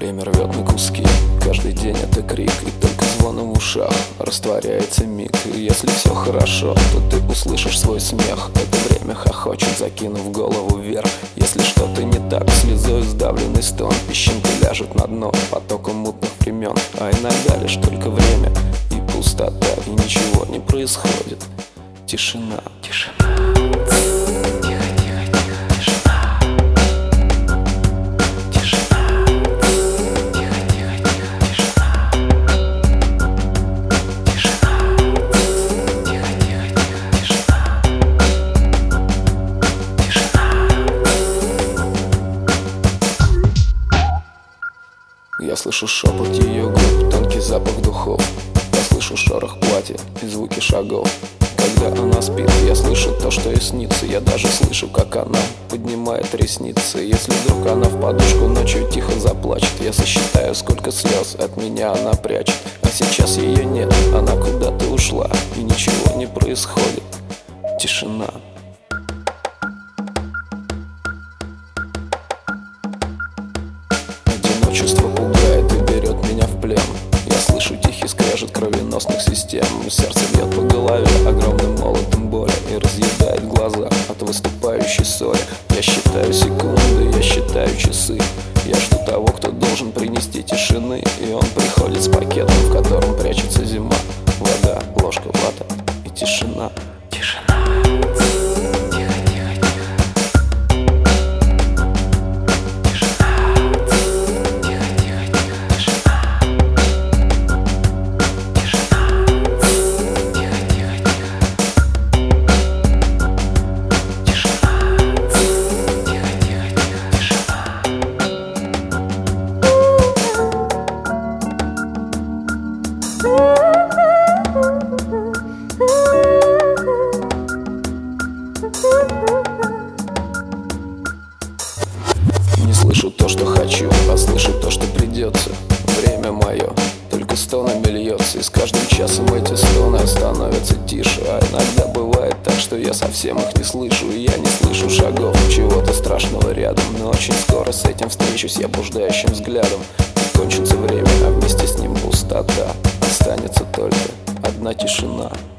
Время рвет на куски, каждый день это крик, и только звоном в ушах растворяется миг. И если все хорошо, то ты услышишь свой смех. Это время хохочет, закинув голову вверх. Если что-то не так, слезой сдавленный стон, песчинка ляжет на дно потоком мутных времен. А иногда лишь только время и пустота, и ничего не происходит. Тишина, тишина. Я слышу шепот ее губ, тонкий запах духов. Я слышу шорох платья и звуки шагов. Когда она спит, я слышу то, что ей снится. Я даже слышу, как она поднимает ресницы. Если вдруг она в подушку ночью тихо заплачет, я сосчитаю, сколько слез от меня она прячет. А сейчас ее нет, она куда-то ушла, и ничего не происходит. Тишина. Одиночество пугает и берет меня в плен. Я слышу тихий скрежет кровеносных систем. Сердце бьет по голове огромным молотом боли и разъедает глаза от выступающей соли. Я считаю секунды, я считаю часы. Я жду того, кто должен принести тишины. И он приходит с пакетом, в котором прячется зима. Вода, ложка, вата и тишина. Тишина. Не слышу то, что хочу, а слышу то, что придется. Время мое только стонами льется, и с каждым часом эти стоны становятся тише. А иногда бывает так, что я совсем их не слышу. И я не слышу шагов, чего-то страшного рядом. Но очень скоро с этим встречусь я блуждающим взглядом. И кончится время, а вместе с ним пустота. Останется только одна тишина.